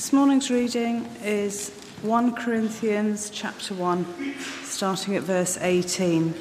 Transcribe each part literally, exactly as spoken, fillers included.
This morning's reading is First Corinthians chapter one, starting at verse eighteen.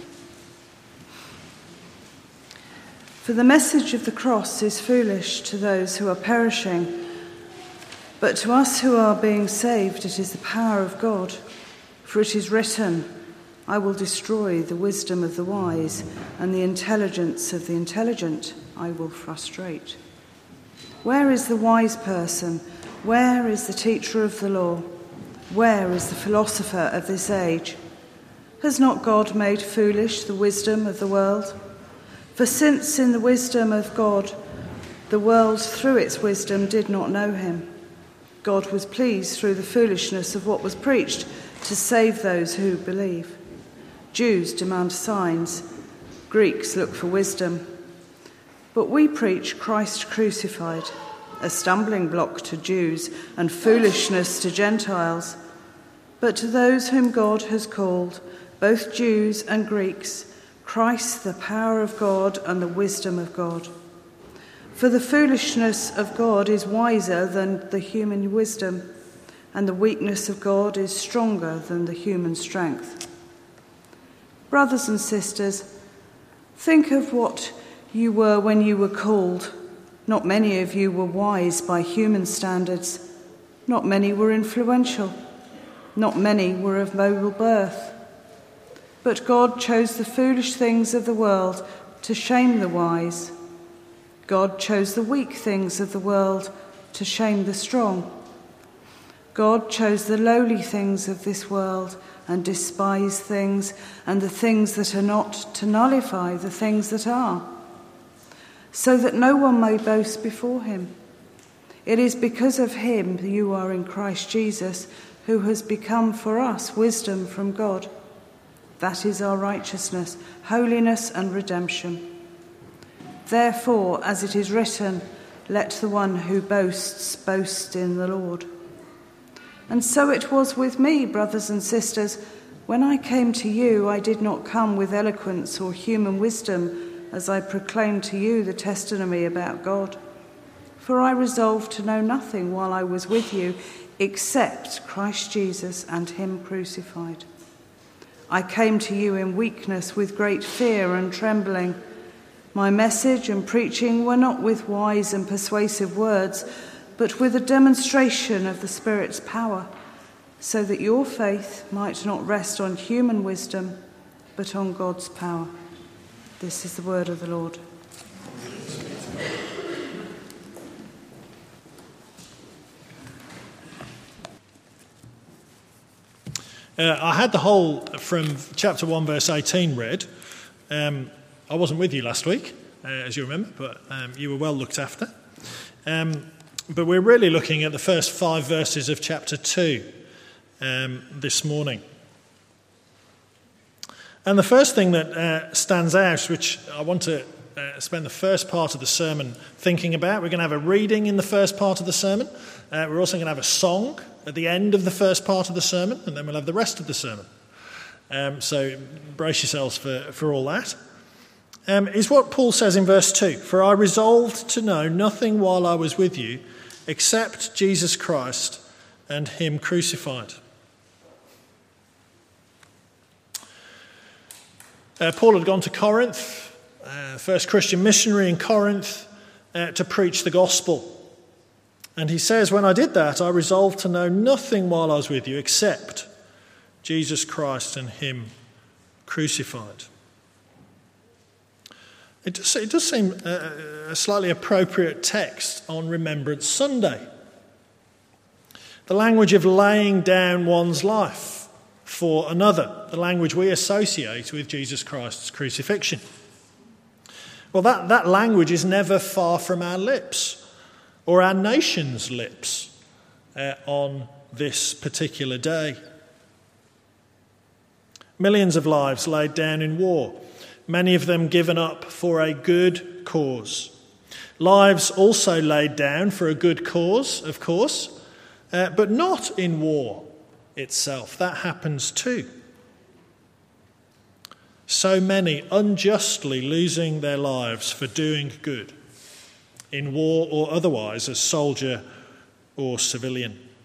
For the message of the cross is foolish to those who are perishing, but to us who are being saved it is the power of God. For it is written, I will destroy the wisdom of the wise, and the intelligence of the intelligent I will frustrate. Where is the wise person? Where is the teacher of the law? Where is the philosopher of this age? Has not God made foolish the wisdom of the world? For since in the wisdom of God, the world through its wisdom did not know him, God was pleased through the foolishness of what was preached to save those who believe. Jews demand signs, Greeks look for wisdom. But we preach Christ crucified, a stumbling block to Jews and foolishness to Gentiles. But to those whom God has called, both Jews and Greeks, Christ the power of God and the wisdom of God. For the foolishness of God is wiser than the human wisdom, and the weakness of God is stronger than the human strength. Brothers and sisters, think of what you were when you were called. Not many of you were wise by human standards. Not many were influential. Not many were of noble birth. But God chose the foolish things of the world to shame the wise. God chose the weak things of the world to shame the strong. God chose the lowly things of this world and despised things and the things that are not to nullify the things that are, so that no one may boast before him. It is because of him that you are in Christ Jesus, who has become for us wisdom from God. That is our righteousness, holiness and redemption. Therefore, as it is written, let the one who boasts boast in the Lord. And so it was with me, brothers and sisters. When I came to you, I did not come with eloquence or human wisdom, as I proclaimed to you the testimony about God. For I resolved to know nothing while I was with you, except Christ Jesus and him crucified. I came to you in weakness with great fear and trembling. My message and preaching were not with wise and persuasive words, but with a demonstration of the Spirit's power, so that your faith might not rest on human wisdom, but on God's power. This is the word of the Lord. Uh, I had the whole from chapter one, verse eighteen read. Um, I wasn't with you last week, uh, as you remember, but um, you were well looked after. Um, but we're really looking at the first five verses of chapter two um, this morning. And the first thing that uh, stands out, which I want to uh, spend the first part of the sermon thinking about, we're going to have a reading in the first part of the sermon. Uh, we're also going to have a song at the end of the first part of the sermon, and then we'll have the rest of the sermon. Um, so brace yourselves for, for all that. Um, is what Paul says in verse two. For I resolved to know nothing while I was with you, except Jesus Christ and him crucified. Uh, Paul had gone to Corinth, uh, first Christian missionary in Corinth, uh, to preach the gospel. And he says, when I did that, I resolved to know nothing while I was with you except Jesus Christ and him crucified. It does, it does seem a, a slightly appropriate text on Remembrance Sunday. The language of laying down one's life for another, the language we associate with Jesus Christ's crucifixion. Well, that, that language is never far from our lips, or our nation's lips, uh, on this particular day. Millions of lives laid down in war, many of them given up for a good cause. Lives also laid down for a good cause, of course, uh, but not in war itself. That happens too. So many unjustly losing their lives for doing good, in war or otherwise, as soldier or civilian.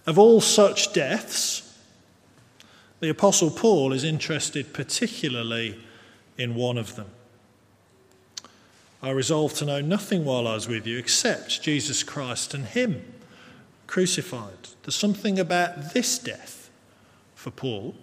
Of all such deaths, the Apostle Paul is interested particularly in one of them. I resolved to know nothing while I was with you except Jesus Christ and him crucified. There's something about this death for Paul.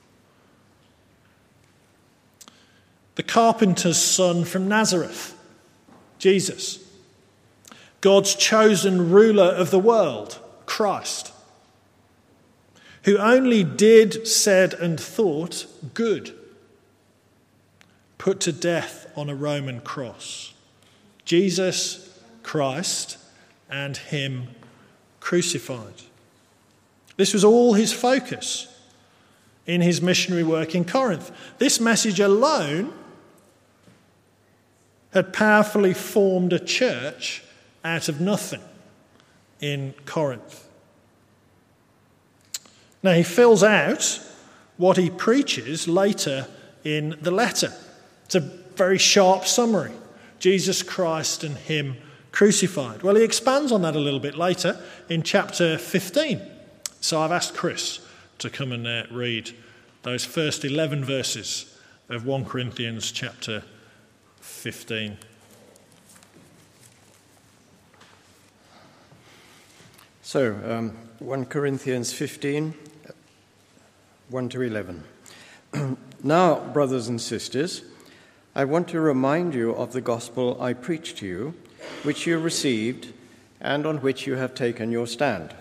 The carpenter's son from Nazareth, Jesus. God's chosen ruler of the world, Christ. Who only did, said and thought good. Put to death on a Roman cross. Jesus, Christ, and him crucified. This was all his focus in his missionary work in Corinth. This message alone had powerfully formed a church out of nothing in Corinth. Now he fills out what he preaches later in the letter. It's a very sharp summary. Jesus Christ and him crucified. Well, he expands on that a little bit later in chapter fifteen. So I've asked Chris to come and uh, read those first eleven verses of First Corinthians chapter fifteen. So, um, First Corinthians fifteen, one to eleven. Now, brothers and sisters, I want to remind you of the gospel I preached to you, which you received and on which you have taken your stand.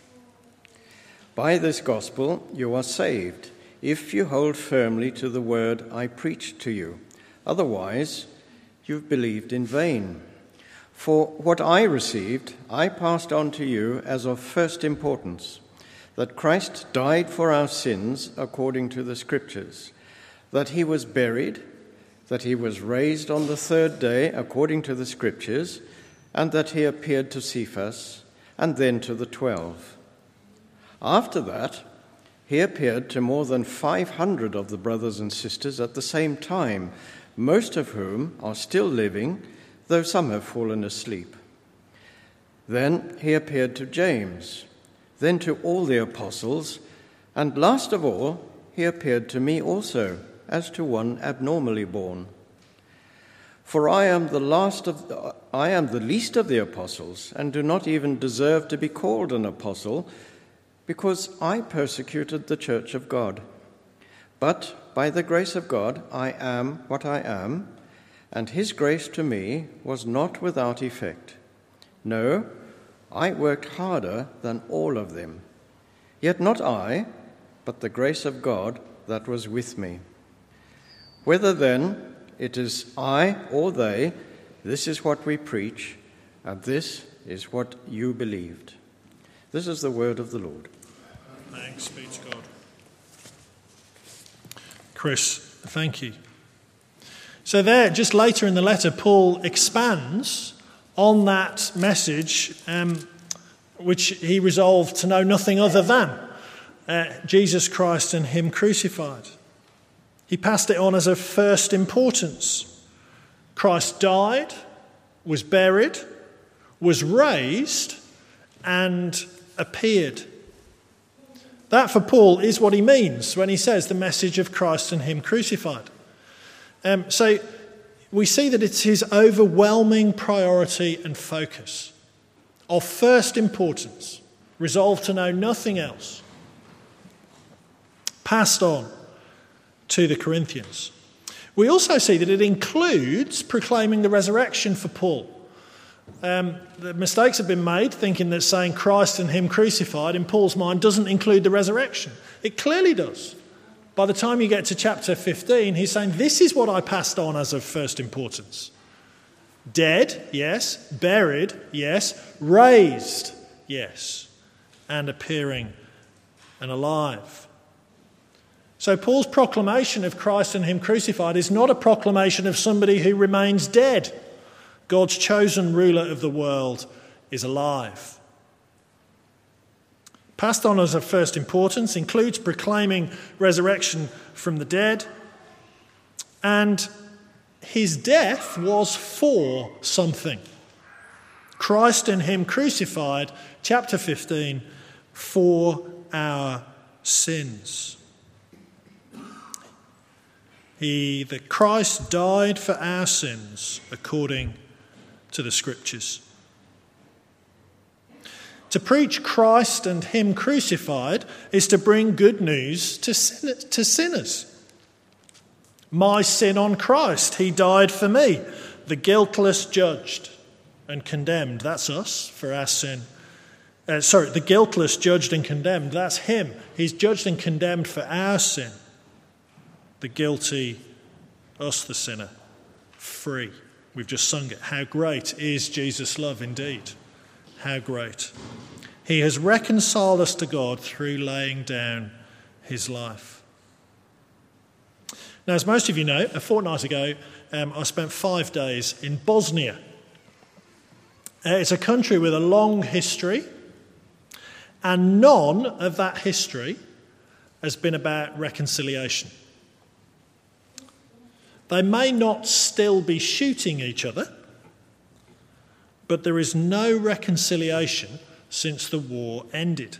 By this gospel you are saved, if you hold firmly to the word I preached to you. Otherwise, you've believed in vain. For what I received, I passed on to you as of first importance, that Christ died for our sins according to the Scriptures, that he was buried, that he was raised on the third day according to the Scriptures, and that he appeared to Cephas, and then to the twelve. After that, he appeared to more than five hundred of the brothers and sisters at the same time, most of whom are still living, though some have fallen asleep. Then he appeared to James, then to all the apostles, and last of all, he appeared to me also, as to one abnormally born. For I am the last of the, I am the least of the apostles, and do not even deserve to be called an apostle, because I persecuted the church of God. But by the grace of God I am what I am, and his grace to me was not without effect. No, I worked harder than all of them. Yet not I, but the grace of God that was with me. Whether then it is I or they, this is what we preach, and this is what you believed. This is the word of the Lord. Thanks be to God. Chris, thank you. So there, just later in the letter, Paul expands on that message, um, which he resolved to know nothing other than uh, Jesus Christ and him crucified. He passed it on as of first importance. Christ died, was buried, was raised, and appeared. That for Paul is what he means when he says the message of Christ and him crucified. Um, so we see that it's his overwhelming priority and focus, of first importance, resolved to know nothing else, passed on to the Corinthians. We also see that it includes proclaiming the resurrection for Paul. Um, the mistakes have been made thinking that saying Christ and him crucified in Paul's mind doesn't include the resurrection. It clearly does. By the time you get to chapter fifteen, he's saying this is what I passed on as of first importance. Dead, yes. Buried, yes. Raised, yes. And appearing and alive. So Paul's proclamation of Christ and him crucified is not a proclamation of somebody who remains dead. God's chosen ruler of the world is alive. Passed on as of first importance includes proclaiming resurrection from the dead. And his death was for something. Christ and him crucified, chapter fifteen, for our sins. He, that Christ died for our sins according to the Scriptures. To preach Christ and him crucified is to bring good news to, sin- to sinners. My sin on Christ, he died for me, the guiltless judged and condemned. That's us for our sin. Uh, sorry, the guiltless judged and condemned. That's him. He's judged and condemned for our sin. The guilty, us the sinner, free. We've just sung it. How great is Jesus' love indeed. How great. He has reconciled us to God through laying down his life. Now, as most of you know, a fortnight ago, um, I spent five days in Bosnia. Uh, it's a country with a long history, and none of that history has been about reconciliation. They may not still be shooting each other, but there is no reconciliation since the war ended.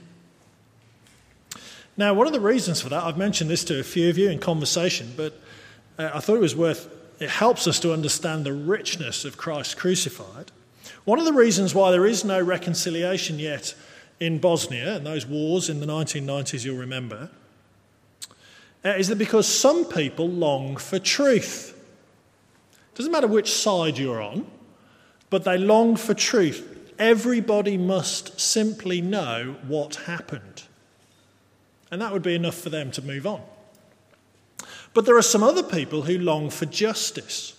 Now, one of the reasons for that, I've mentioned this to a few of you in conversation, but uh, I thought it was worth, it helps us to understand the richness of Christ crucified. One of the reasons why there is no reconciliation yet in Bosnia, and those wars in the nineteen nineties you'll remember, uh, is that because some people long for truth. It doesn't matter which side you're on, but they long for truth. Everybody must simply know what happened. And that would be enough for them to move on. But there are some other people who long for justice.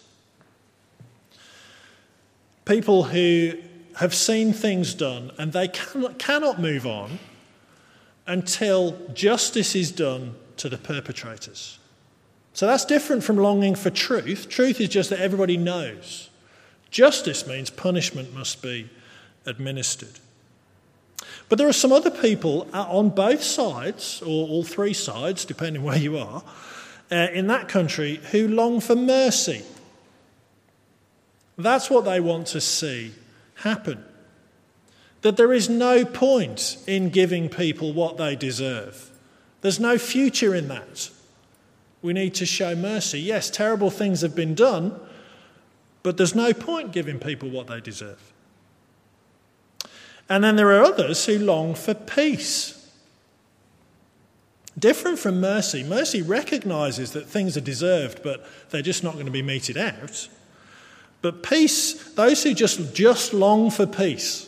People who have seen things done and they cannot, cannot move on until justice is done to the perpetrators. So that's different from longing for truth. Truth is just that everybody knows. Justice means punishment must be administered. But there are some other people on both sides, or all three sides, depending where you are, uh, in that country who long for mercy. That's what they want to see happen. That there is no point in giving people what they deserve. There's no future in that. We need to show mercy. Yes, terrible things have been done, but there's no point giving people what they deserve. And then there are others who long for peace. Different from mercy. Mercy recognises that things are deserved, but they're just not going to be meted out. But peace, those who just, just long for peace,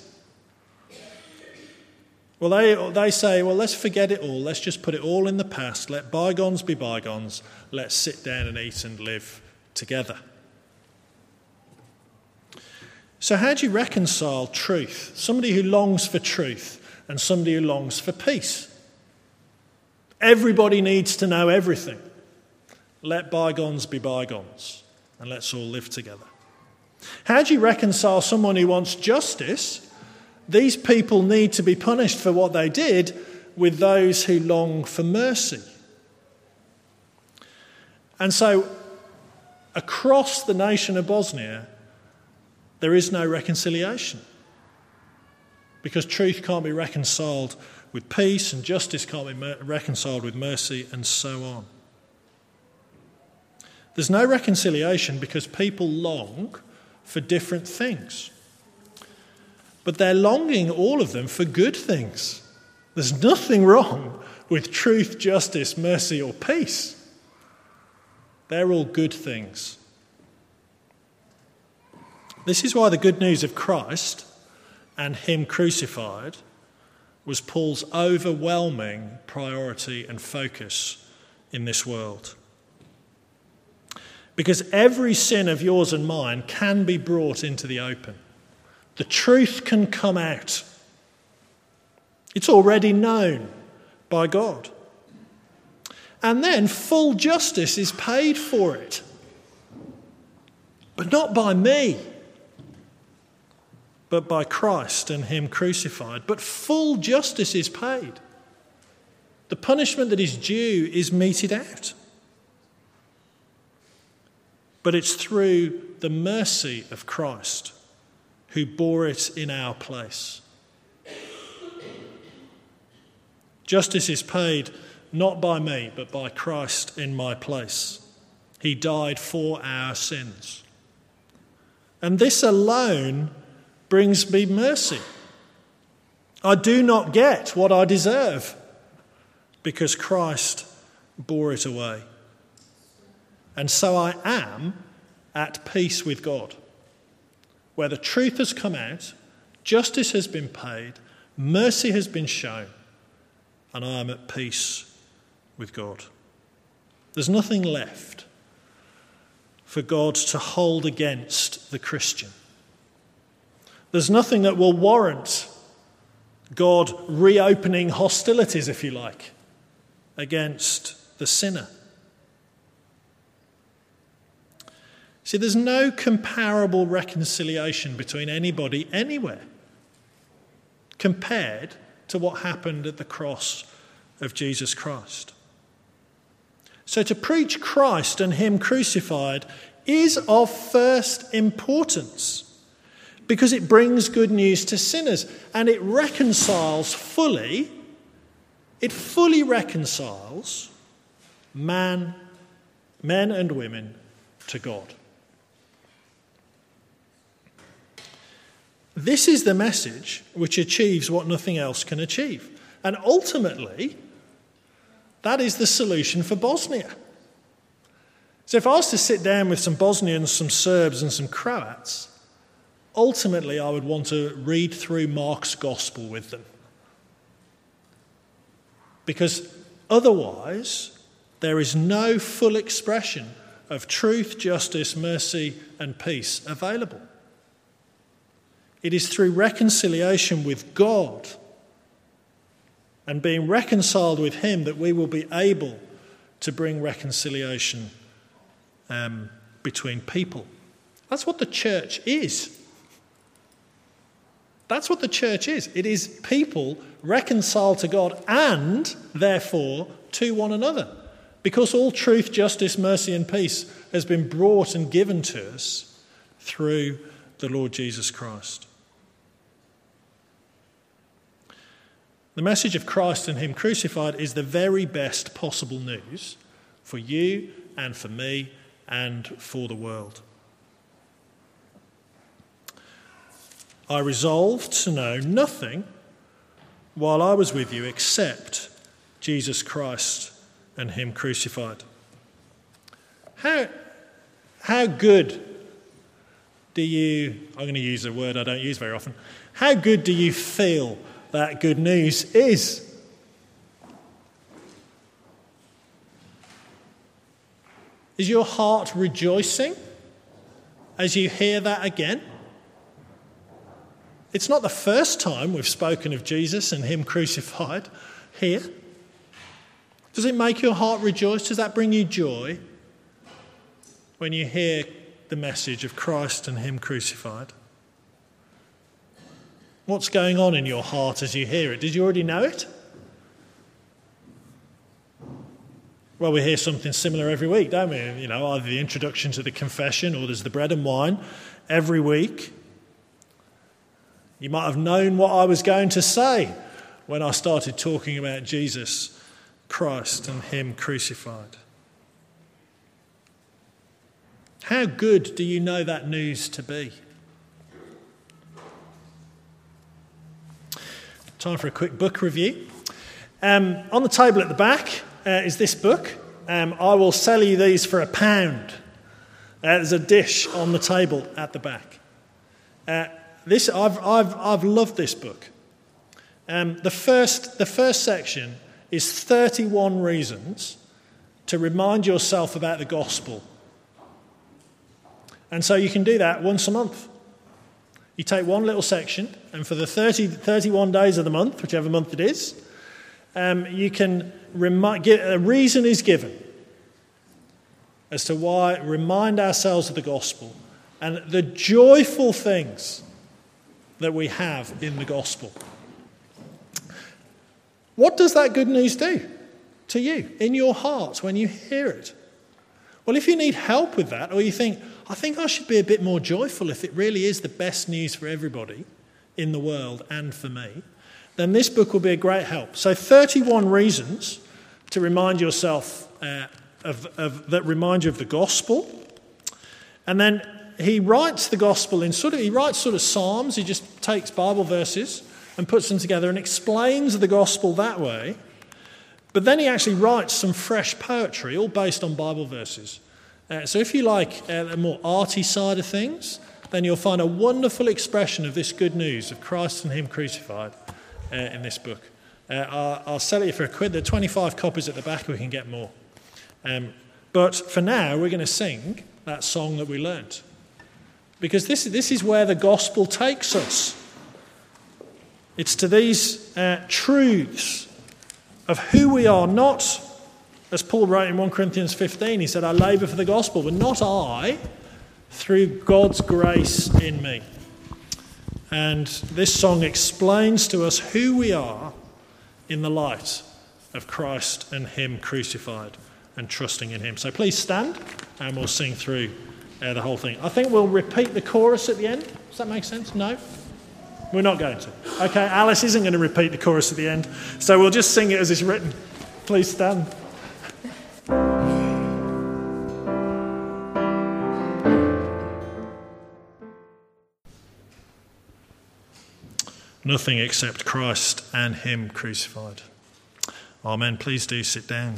well, they, they say, well, let's forget it all. Let's just put it all in the past. Let bygones be bygones. Let's sit down and eat and live together. So how do you reconcile truth? Somebody who longs for truth and somebody who longs for peace. Everybody needs to know everything. Let bygones be bygones and let's all live together. How do you reconcile someone who wants justice? These people need to be punished for what they did, with those who long for mercy. And so, across the nation of Bosnia, there is no reconciliation. Because truth can't be reconciled with peace, and justice can't be mer- reconciled with mercy, and so on. There's no reconciliation because people long for different things. But they're longing, all of them, for good things. There's nothing wrong with truth, justice, mercy, or peace. They're all good things. This is why the good news of Christ and him crucified was Paul's overwhelming priority and focus in this world. Because every sin of yours and mine can be brought into the open. The truth can come out. It's already known by God. And then full justice is paid for it. But not by me, but by Christ and him crucified. But full justice is paid. The punishment that is due is meted out. But it's through the mercy of Christ, who bore it in our place. Justice is paid not by me, but by Christ in my place. He died for our sins. And this alone brings me mercy. I do not get what I deserve because Christ bore it away. And so I am at peace with God, where the truth has come out, justice has been paid, mercy has been shown, and I am at peace with God. There's nothing left for God to hold against the Christian. There's nothing that will warrant God reopening hostilities, if you like, against the sinner. See, there's no comparable reconciliation between anybody anywhere compared to what happened at the cross of Jesus Christ. So to preach Christ and him crucified is of first importance because it brings good news to sinners and it reconciles fully, it fully reconciles man, men and women to God. This is the message which achieves what nothing else can achieve. And ultimately, that is the solution for Bosnia. So if I was to sit down with some Bosnians, some Serbs and some Croats, ultimately I would want to read through Mark's gospel with them. Because otherwise, there is no full expression of truth, justice, mercy and peace available. It is through reconciliation with God and being reconciled with him that we will be able to bring reconciliation um, between people. That's what the church is. That's what the church is. It is people reconciled to God and, therefore, to one another. Because all truth, justice, mercy and peace has been brought and given to us through the Lord Jesus Christ. The message of Christ and him crucified is the very best possible news for you and for me and for the world. I resolved to know nothing while I was with you except Jesus Christ and him crucified. How, how good do you, I'm going to use a word I don't use very often, how good do you feel that good news is? Is your heart rejoicing as you hear that again? It's not the first time we've spoken of Jesus and him crucified here. Does it make your heart rejoice? Does that bring you joy when you hear the message of Christ and him crucified? What's going on in your heart as you hear it? Did you already know it? Well, we hear something similar every week, don't we? You know, either the introduction to the confession or there's the bread and wine every week. You might have known what I was going to say when I started talking about Jesus Christ and him crucified. How good do you know that news to be? Time for a quick book review. Um, on the table at the back uh, is this book. Um, I will sell you these for a pound. Uh, there's a dish on the table at the back. Uh, this I've I've I've loved this book. Um, the first the first section is thirty-one reasons to remind yourself about the gospel. And so you can do that once a month. You take one little section, and for the thirty, thirty-one days of the month, whichever month it is, um, you can remind, get, a reason is given as to why, remind ourselves of the gospel and the joyful things that we have in the gospel. What does that good news do to you in your heart when you hear it? Well, if you need help with that, or you think, I think I should be a bit more joyful if it really is the best news for everybody in the world and for me, then this book will be a great help. So thirty-one reasons to remind yourself uh, of, of that remind you of the gospel. And then he writes the gospel in sort of, he writes sort of psalms. He just takes Bible verses and puts them together and explains the gospel that way. But then he actually writes some fresh poetry, all based on Bible verses. Uh, so if you like uh, the more arty side of things, then you'll find a wonderful expression of this good news of Christ and him crucified uh, in this book. Uh, I'll, I'll sell it for a quid. There are twenty-five copies at the back. We can get more. Um, but for now, we're going to sing that song that we learnt. Because this, this is where the gospel takes us. It's to these uh, truths of who we are, not, as Paul wrote in First Corinthians fifteen, he said, I labour for the gospel, but not I, through God's grace in me. And this song explains to us who we are in the light of Christ and him crucified and trusting in him. So please stand and we'll sing through uh, the whole thing. I think we'll repeat the chorus at the end. Does that make sense? No? We're not going to. Okay, Alice isn't going to repeat the chorus at the end, so we'll just sing it as it's written. Please stand. Nothing except Christ and him crucified. Amen. Please do sit down.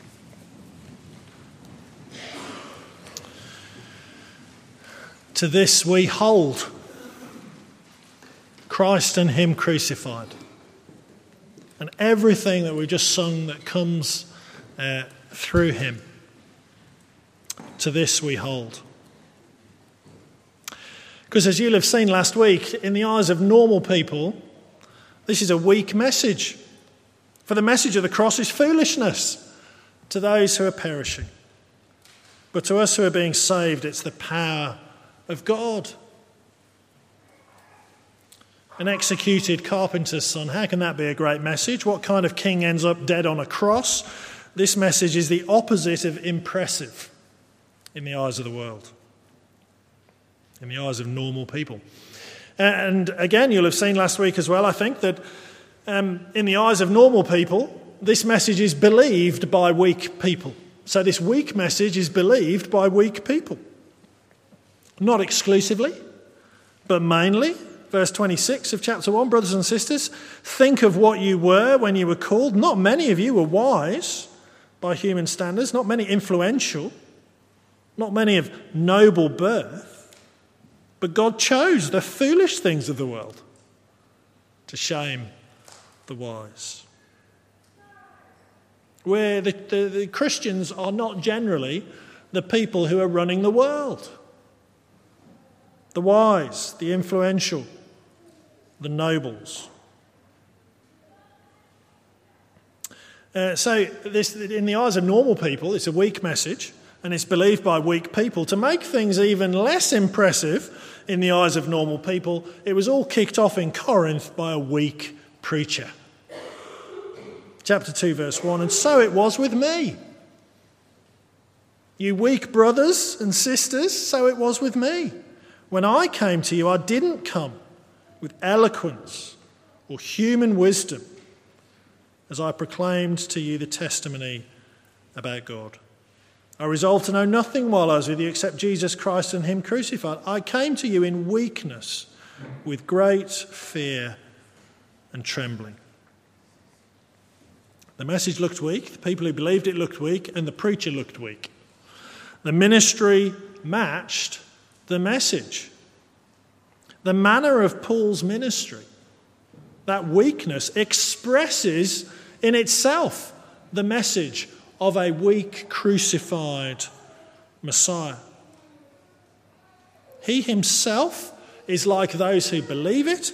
To this we hold, Christ and him crucified. And everything that we just sung that comes uh, through him. To this we hold. Because as you'll have seen last week, in the eyes of normal people, this is a weak message. For the message of the cross is foolishness to those who are perishing. But to us who are being saved, it's the power of God. An executed carpenter's son, how can that be a great message? What kind of king ends up dead on a cross? This message is the opposite of impressive in the eyes of the world, in the eyes of normal people. And again, you'll have seen last week as well, I think, that um, in the eyes of normal people, this message is believed by weak people. So this weak message is believed by weak people. Not exclusively, but mainly. Verse twenty-six of chapter one, brothers and sisters, think of what you were when you were called. Not many of you were wise by human standards, not many influential, not many of noble birth, but God chose the foolish things of the world to shame the wise. Where the, the, the Christians are not generally the people who are running the world. The wise, the influential, the nobles. Uh, so this, in the eyes of normal people, it's a weak message, and it's believed by weak people. To make things even less impressive in the eyes of normal people, it was all kicked off in Corinth by a weak preacher. Chapter two, verse one, and so it was with me. You weak brothers and sisters, so it was with me. When I came to you, I didn't come with eloquence or human wisdom as I proclaimed to you the testimony about God. I resolved to know nothing while I was with you except Jesus Christ and him crucified. I came to you in weakness, with great fear and trembling. The message looked weak, the people who believed it looked weak, and the preacher looked weak. The ministry matched the message. The manner of Paul's ministry, that weakness, expresses in itself the message of a weak, crucified Messiah. He himself is like those who believe it.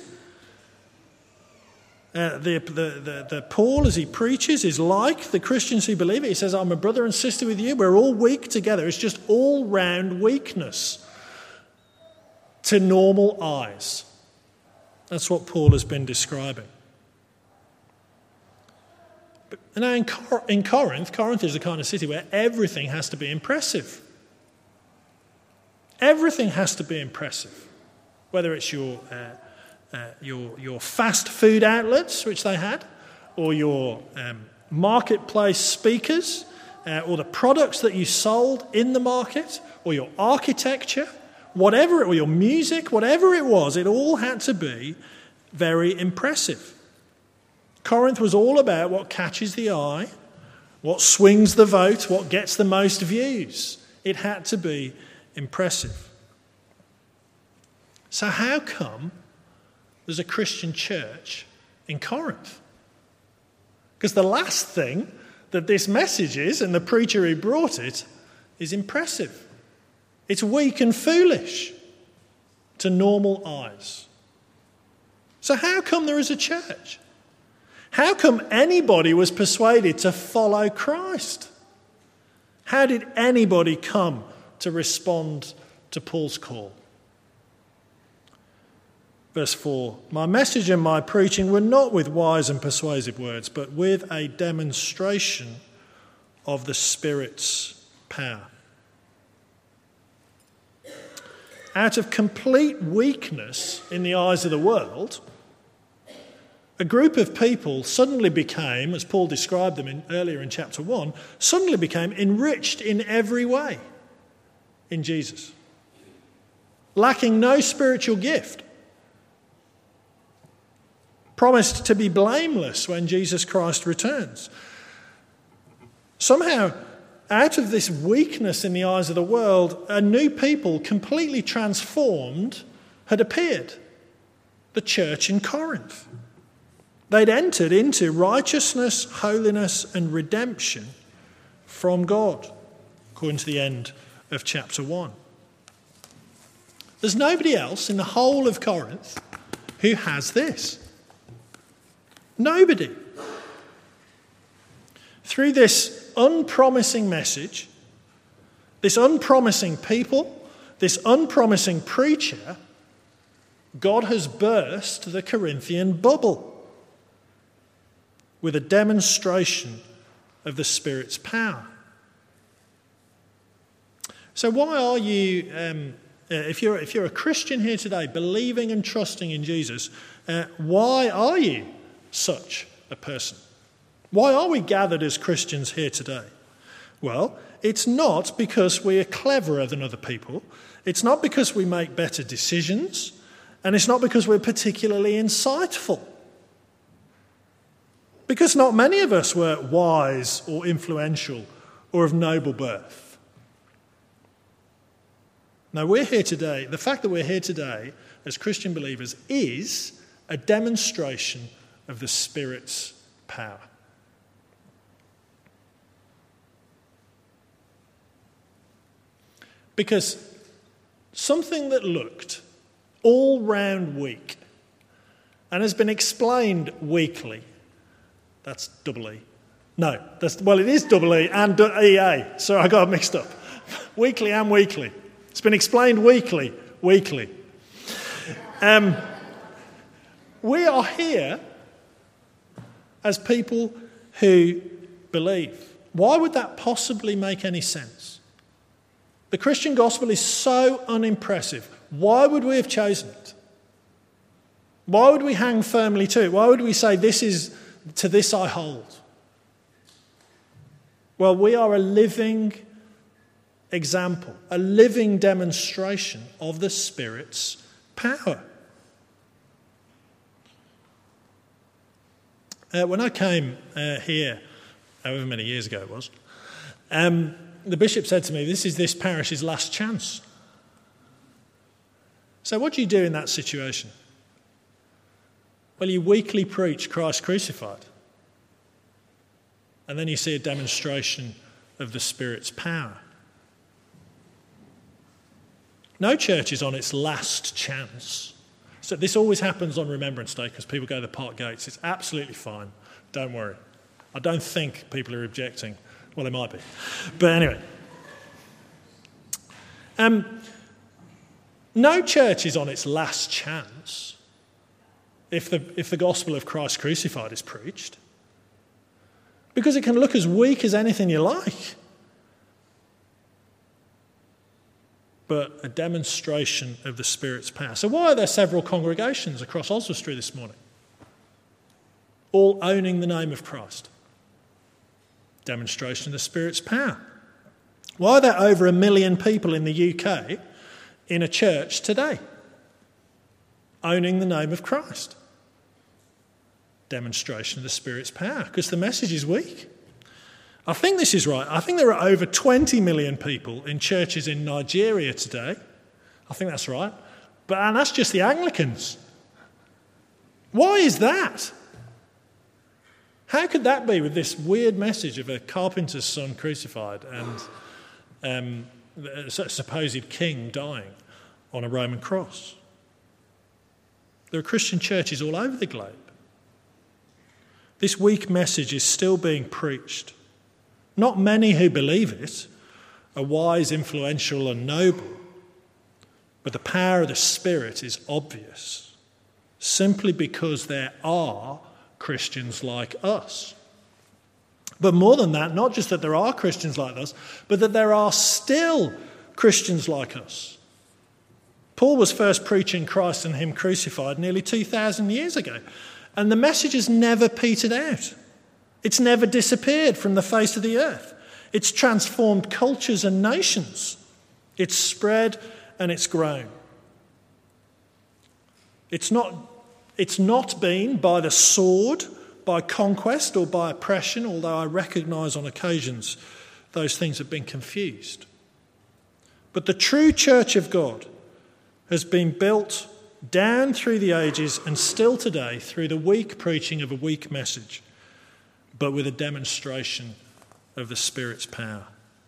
Uh, the, the, the, the Paul, as he preaches, is like the Christians who believe it. He says, I'm a brother and sister with you. We're all weak together. It's just all-round weakness to normal eyes. That's what Paul has been describing. But now in, Cor- in Corinth, Corinth is the kind of city where everything has to be impressive. Everything has to be impressive. Whether it's your uh, uh, your, your fast food outlets, which they had, or your um, marketplace speakers, uh, or the products that you sold in the market, or your architecture, whatever, or your music, whatever it was, it all had to be very impressive. Corinth was all about what catches the eye, what swings the vote, what gets the most views. It had to be impressive. So how come there's a Christian church in Corinth? Because the last thing that this message is, and the preacher who brought it, is impressive. It's weak and foolish to normal eyes. So how come there is a church? How come anybody was persuaded to follow Christ? How did anybody come to respond to Paul's call? Verse four, my message and my preaching were not with wise and persuasive words, but with a demonstration of the Spirit's power. Out of complete weakness in the eyes of the world, a group of people suddenly became, as Paul described them in, earlier in chapter one, suddenly became enriched in every way in Jesus, lacking no spiritual gift, promised to be blameless when Jesus Christ returns. Somehow, out of this weakness in the eyes of the world, a new people, completely transformed, had appeared. The church in Corinth. They'd entered into righteousness, holiness, and redemption from God, according to the end of chapter one. There's nobody else in the whole of Corinth who has this. Nobody. Through this unpromising message, this unpromising people, this unpromising preacher, God has burst the Corinthian bubble with a demonstration of the Spirit's power. So why are you, um, uh, if you're if you're a Christian here today, believing and trusting in Jesus, uh, why are you such a person? Why are we gathered as Christians here today? Well, it's not because we are cleverer than other people. It's not because we make better decisions. And it's not because we're particularly insightful. Because not many of us were wise or influential or of noble birth. No, we're here today. The fact that we're here today as Christian believers is a demonstration of the Spirit's power. Because something that looked all round weak and has been explained weakly, that's double E. No, that's, well, it is double E and E A. Sorry, I got mixed up. Weekly and weekly. It's been explained weekly, weekly. Um, we are here as people who believe. Why would that possibly make any sense? The Christian gospel is so unimpressive. Why would we have chosen it? Why would we hang firmly to it? Why would we say, this is, to this I hold? Well, we are a living example, a living demonstration of the Spirit's power. Uh, when I came uh, here, however many years ago it was, um, the bishop said to me, this is this parish's last chance. So what do you do in that situation? Well, you weekly preach Christ crucified. And then you see a demonstration of the Spirit's power. No church is on its last chance. So this always happens on Remembrance Day because people go to the park gates. It's absolutely fine. Don't worry. I don't think people are objecting. Well, they might be. But anyway. Um, no church is on its last chance if the, if the gospel of Christ crucified is preached. Because it can look as weak as anything you like. but a demonstration of the Spirit's power. So why are there several congregations across Oswestry this morning, all owning the name of Christ? Demonstration of the Spirit's power. Why are there over a million people in the U K in a church today owning the name of Christ? Demonstration of the Spirit's power, because the message is weak. I think this is right. I think there are over twenty million people in churches in Nigeria today. I think that's right. But and that's just the Anglicans. Why is that? How could that be with this weird message of a carpenter's son crucified and um, a supposed king dying on a Roman cross? There are Christian churches all over the globe. This weak message is still being preached. Not many who believe it are wise, influential, and noble, but the power of the Spirit is obvious, simply because there are Christians like us. But more than that, not just that there are Christians like us, but that there are still Christians like us. Paul was first preaching Christ and him crucified nearly two thousand years ago, and the message has never petered out. It's never disappeared from the face of the earth. It's transformed cultures and nations. It's spread and it's grown. It's not, it's not been by the sword, by conquest, or by oppression, although I recognise on occasions those things have been confused. But the true church of God has been built down through the ages and still today through the weak preaching of a weak message, but with a demonstration of the Spirit's power.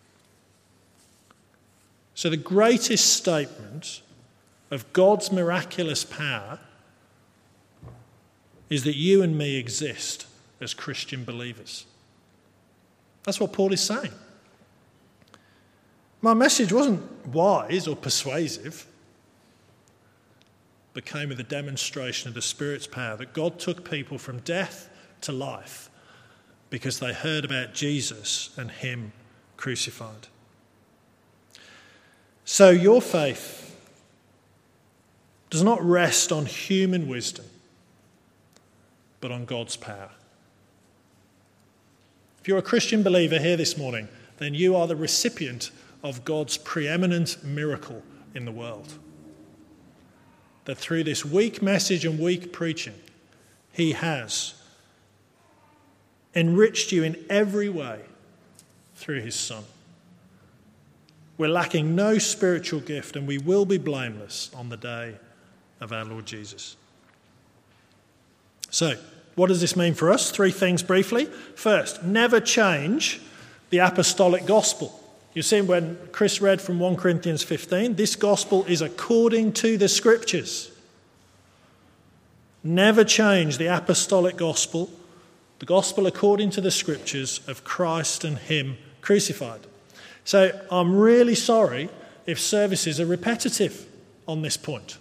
So the greatest statement of God's miraculous power is that you and me exist as Christian believers. That's what Paul is saying. My message wasn't wise or persuasive, but came with a demonstration of the Spirit's power, that God took people from death to life because they heard about Jesus and him crucified. So your faith does not rest on human wisdom, but on God's power. If you're a Christian believer here this morning, then you are the recipient of God's preeminent miracle in the world. That through this weak message and weak preaching, he has enriched you in every way through his Son. We're lacking no spiritual gift, and we will be blameless on the day of our Lord Jesus. So, what does this mean for us? Three things briefly. First, never change the apostolic gospel. You see, when Chris read from First Corinthians fifteen, this gospel is according to the Scriptures. Never change the apostolic gospel, the gospel according to the Scriptures of Christ and him crucified. So I'm really sorry if services are repetitive on this point.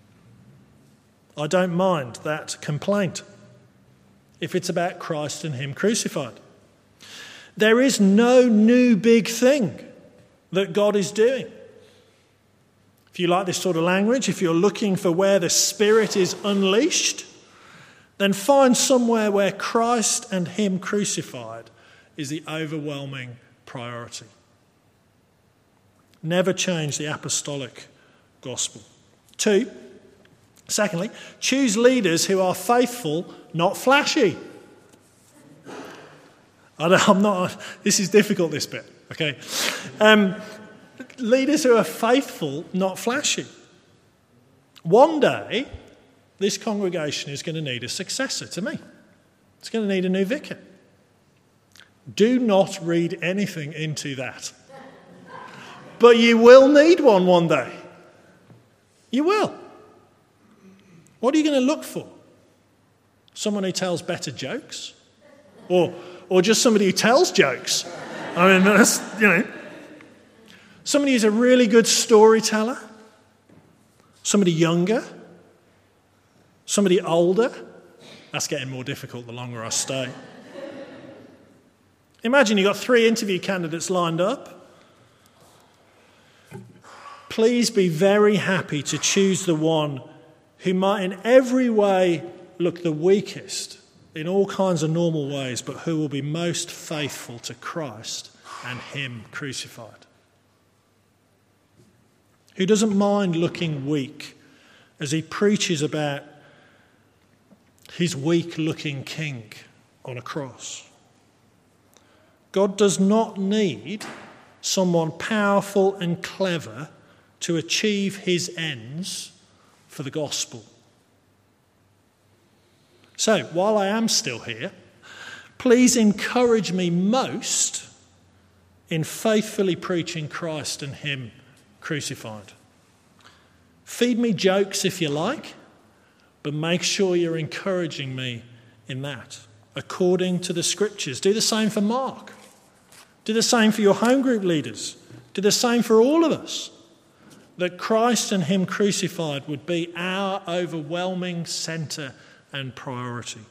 I don't mind that complaint if it's about Christ and him crucified. There is no new big thing that God is doing. If you like this sort of language, if you're looking for where the Spirit is unleashed, then find somewhere where Christ and him crucified is the overwhelming priority. Never change the apostolic gospel. Two, secondly, choose leaders who are faithful, not flashy. I don't, I'm not. This is difficult, this bit, okay? Um, leaders who are faithful, not flashy. One day, this congregation is going to need a successor to me. It's going to need a new vicar. Do not read anything into that. But you will need one one day. You will. What are you going to look for? Someone who tells better jokes? Or, or just somebody who tells jokes? I mean, that's, you know. Somebody who's a really good storyteller? Somebody younger? Somebody older? That's getting more difficult the longer I stay. Imagine you've got three interview candidates lined up. please be very happy to choose the one who might in every way look the weakest in all kinds of normal ways, but who will be most faithful to Christ and him crucified. Who doesn't mind looking weak as he preaches about his weak-looking king on a cross. God does not need someone powerful and clever to achieve his ends for the gospel. So, while I am still here, please encourage me most in faithfully preaching Christ and him crucified. Feed me jokes if you like, but make sure you're encouraging me in that, according to the scriptures. Do the same for Mark. Do the same for your home group leaders. Do the same for all of us. That Christ and him crucified would be our overwhelming centre and priority.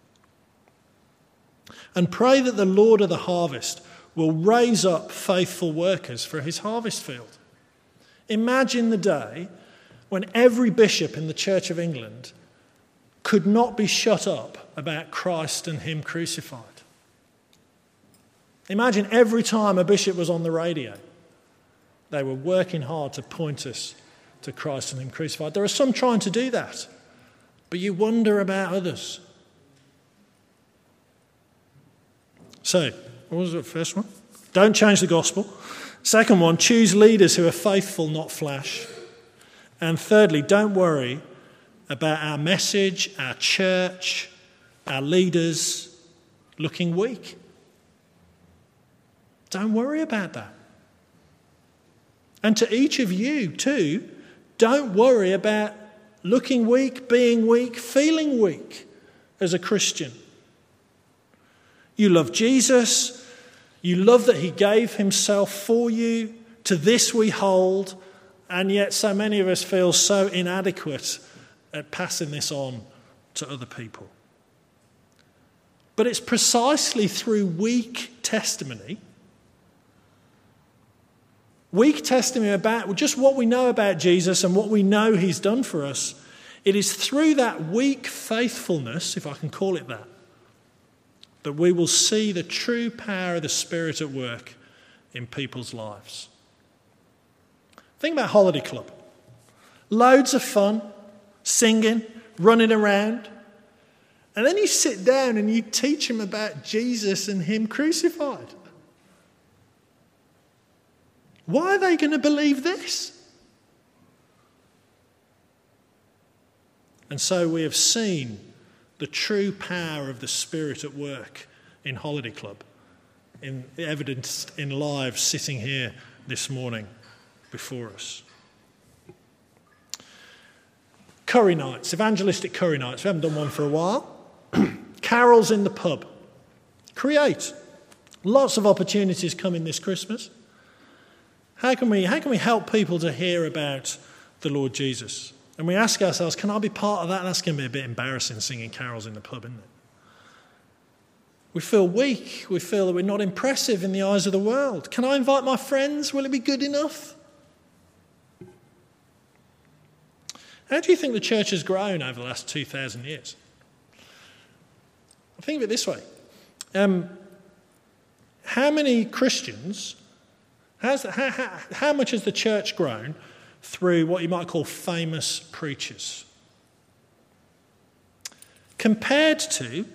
And pray that the Lord of the harvest will raise up faithful workers for his harvest field. Imagine the day when every bishop in the Church of England could not be shut up about Christ and him crucified. Imagine every time a bishop was on the radio, they were working hard to point us to Christ and him crucified. There are some trying to do that, but you wonder about others. So, what was the first one? Don't change the gospel. Second one, choose leaders who are faithful, not flash. And thirdly, don't worry about our message, our church, our leaders looking weak. Don't worry about that. And to each of you too, don't worry about looking weak, being weak, feeling weak as a Christian. You love Jesus. You love that he gave himself for you. To this we hold. And yet so many of us feel so inadequate at passing this on to other people. But it's precisely through weak testimony, weak testimony about just what we know about Jesus and what we know he's done for us, it is through that weak faithfulness, if I can call it that, that we will see the true power of the Spirit at work in people's lives. Think about Holiday Club. Loads of fun, singing, running around. And then you sit down and you teach them about Jesus and him crucified. Why are they going to believe this? And so we have seen the true power of the Spirit at work in Holiday Club, in evidenced in lives sitting here this morning before us. Curry nights, evangelistic curry nights. We haven't done one for a while. Carols in the pub. Create. Lots of opportunities coming this Christmas. How can we, how can we help people to hear about the Lord Jesus? And we ask ourselves, can I be part of that? That's going to be a bit embarrassing singing carols in the pub, isn't it? We feel weak. We feel that we're not impressive in the eyes of the world. Can I invite my friends? Will it be good enough? How do you think the church has grown over the last two thousand years? Think of it this way. Um, how many Christians, how's, how, how, how much has the church grown through what you might call famous preachers? Compared to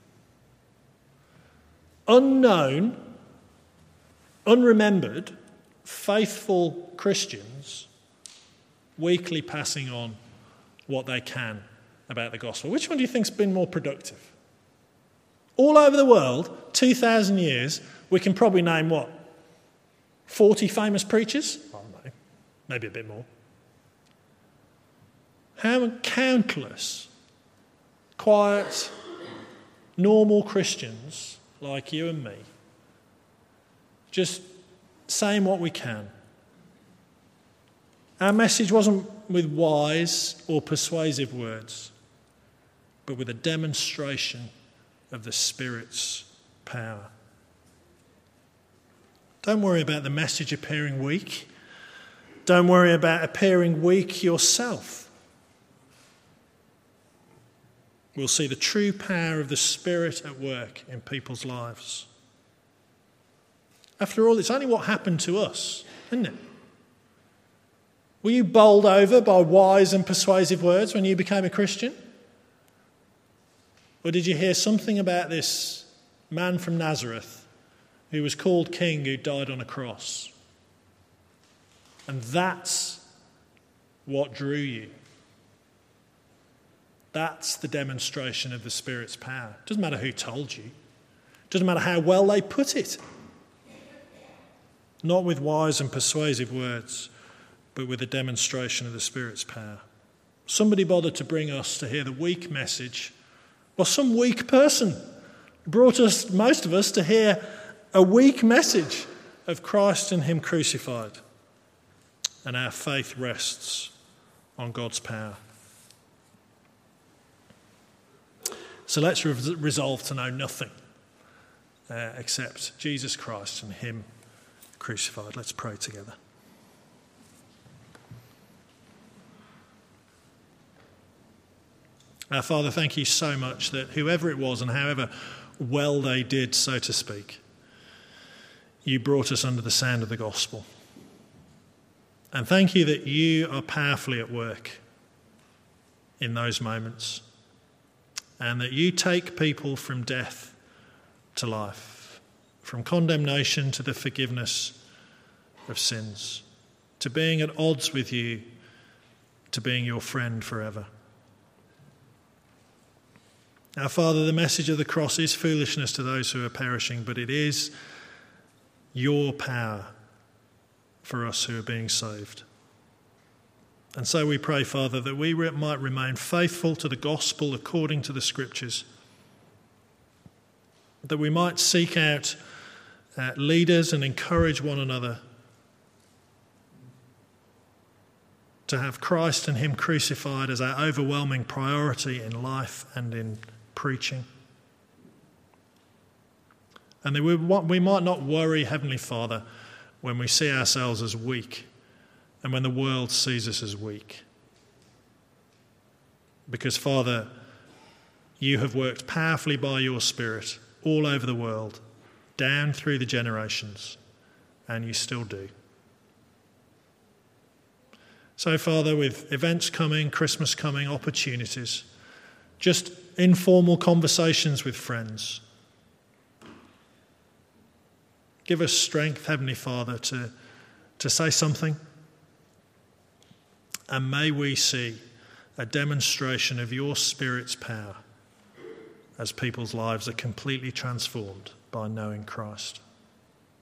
unknown, unremembered, faithful Christians weekly passing on what they can about the gospel. Which one do you think's been more productive? All over the world, two thousand years, we can probably name what? forty famous preachers? I don't know, maybe a bit more. How countless quiet, normal Christians like you and me, just saying what we can. Our message wasn't with wise or persuasive words, but with a demonstration of the Spirit's power. Don't worry about the message appearing weak. Don't worry about appearing weak yourself. We'll see the true power of the Spirit at work in people's lives. After all, it's only what happened to us, isn't it? Were you bowled over by wise and persuasive words when you became a Christian? Or did you hear something about this man from Nazareth who was called king, who died on a cross? And that's what drew you. That's the demonstration of the Spirit's power. It doesn't matter who told you. It doesn't matter how well they put it. Not with wise and persuasive words, but with a demonstration of the Spirit's power. Somebody bothered to bring us to hear the weak message. Well, some weak person brought us, most of us, to hear a weak message of Christ and Him crucified. And our faith rests on God's power. So let's re- resolve to know nothing uh, except Jesus Christ and Him crucified. Let's pray together. Our Father, thank you so much that whoever it was and however well they did, so to speak, you brought us under the sound of the gospel. And thank you that you are powerfully at work in those moments, and that you take people from death to life, from condemnation to the forgiveness of sins, to being at odds with you, to being your friend forever. Our Father, the message of the cross is foolishness to those who are perishing, but it is your power for us who are being saved. And so we pray, Father, that we might remain faithful to the gospel according to the Scriptures, that we might seek out uh, leaders and encourage one another to have Christ and Him crucified as our overwhelming priority in life and in preaching. And that we, we might not worry, Heavenly Father, when we see ourselves as weak and when the world sees us as weak. Because, Father, you have worked powerfully by your Spirit all over the world, down through the generations, and you still do. So, Father, with events coming, Christmas coming, opportunities, just informal conversations with friends, give us strength, Heavenly Father, to, to say something. And may we see a demonstration of your Spirit's power as people's lives are completely transformed by knowing Christ.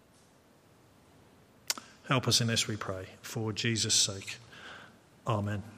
Help us in this, we pray, for Jesus' sake. Amen.